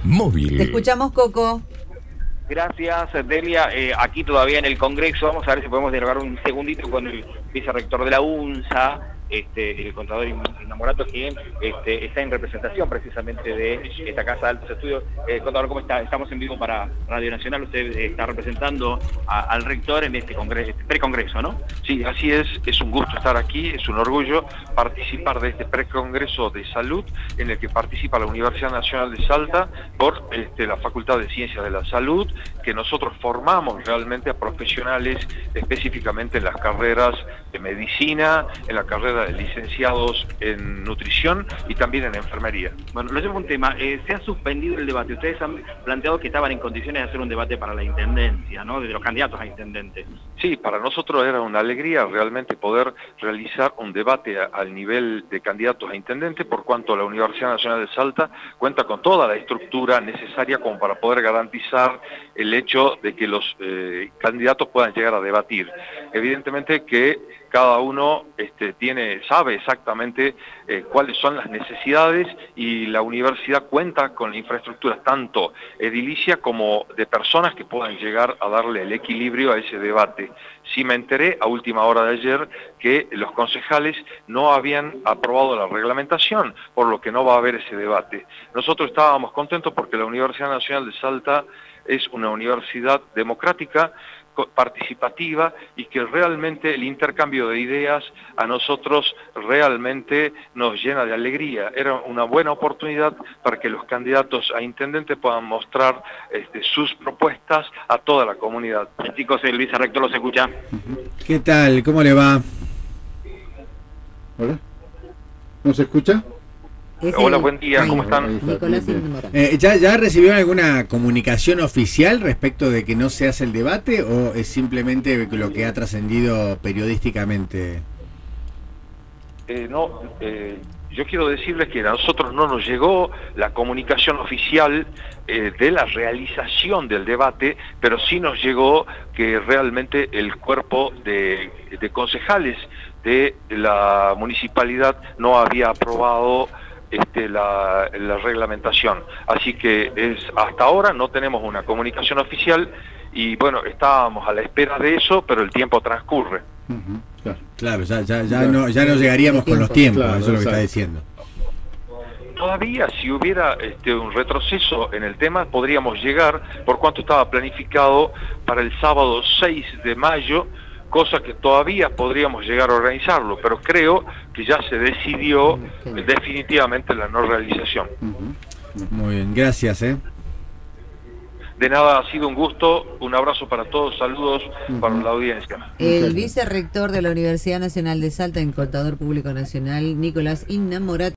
móvil. Te escuchamos, Coco. Gracias, Delia. Aquí todavía en el Congreso, vamos a ver si podemos dialogar un segundito con el vicerrector de la UNSA, el contador Innamorato, que está en representación precisamente de esta Casa de Altos Estudios. Contador, ¿cómo está? Estamos en vivo para Radio Nacional. Usted está representando al rector en este congreso, precongreso, ¿no? Sí, así es un gusto estar aquí, es un orgullo participar de este precongreso de salud en el que participa la Universidad Nacional de Salta por la Facultad de Ciencias de la Salud, que nosotros formamos realmente a profesionales específicamente en las carreras de medicina, en la carrera de licenciados en nutrición y también en enfermería. Bueno, lo llevo un tema. Se ha suspendido el debate. Ustedes han planteado que estaban en condiciones de hacer un debate para la intendencia, ¿no? De los candidatos a intendente. Sí, para nosotros era una alegría realmente poder realizar un debate al nivel de candidatos a intendente, por cuanto la Universidad Nacional de Salta cuenta con toda la estructura necesaria como para poder garantizar el hecho de que los candidatos puedan llegar a debatir. Evidentemente que cada uno sabe exactamente cuáles son las necesidades, y la universidad cuenta con la infraestructura tanto edilicia como de personas que puedan llegar a darle el equilibrio a ese debate. Sí me enteré a última hora de ayer que los concejales no habían aprobado la reglamentación, por lo que no va a haber ese debate. Nosotros estábamos contentos porque la Universidad Nacional de Salta es una universidad democrática, participativa, y que realmente el intercambio de ideas a nosotros realmente nos llena de alegría. Era una buena oportunidad para que los candidatos a intendente puedan mostrar sus propuestas a toda la comunidad. Chicos, el vicerrector los escucha. ¿Qué tal? ¿Cómo le va? ¿Hola? ¿No se escucha? Hola, buen día, ¿cómo están? Nicolás Innamorato. ¿Ya recibieron alguna comunicación oficial respecto de que no se hace el debate, o es simplemente lo que ha trascendido periodísticamente? Yo quiero decirles que a nosotros no nos llegó la comunicación oficial de la realización del debate, pero sí nos llegó que realmente el cuerpo de concejales de la municipalidad no había aprobado la reglamentación. Así que hasta ahora no tenemos una comunicación oficial, y bueno, estábamos a la espera de eso, pero el tiempo transcurre. Claro, ya no llegaríamos con los tiempos, claro, eso es lo que está diciendo. Todavía, si hubiera un retroceso en el tema, podríamos llegar, por cuanto estaba planificado para el sábado 6 de mayo, cosa que todavía podríamos llegar a organizarlo, pero creo que ya se decidió definitivamente la no realización. Muy bien, gracias. De nada, ha sido un gusto, un abrazo para todos, saludos para la audiencia. El vicerrector de la Universidad Nacional de Salta, en Contador Público Nacional, Nicolás Innamorato.